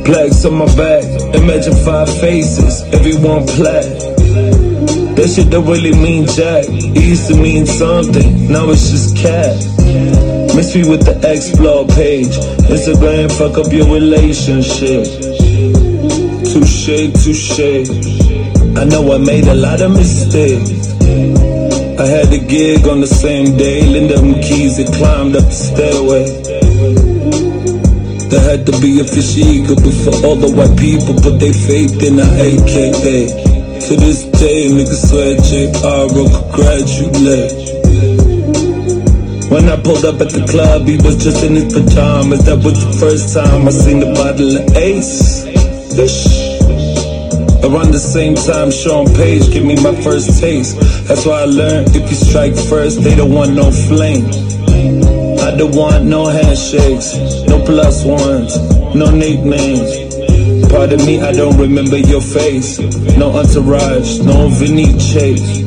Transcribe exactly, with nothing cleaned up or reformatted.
Plaques on my back, imagine five faces, everyone black. That shit don't really mean jack. It used to mean something, now it's just cat. Mix me with the explore page. Instagram fuck up your relationship. Touche, touche. I know I made a lot of mistakes. I had a gig on the same day. Linda McKees had climbed up the stairway. There had to be a fish eagle before all the white people put their faith in a A K A. To this day, niggas swear J R O could graduate. When I pulled up at the club, he was just in his pajamas. That was the first time I seen the bottle of Ace. Fish. Around the same time, Sean Page gave me my first taste. That's why I learned if you strike first, they don't want no flame. I don't want no handshakes, no plus ones, no nicknames. Pardon me, I don't remember your face. No entourage, no Vinny Chase.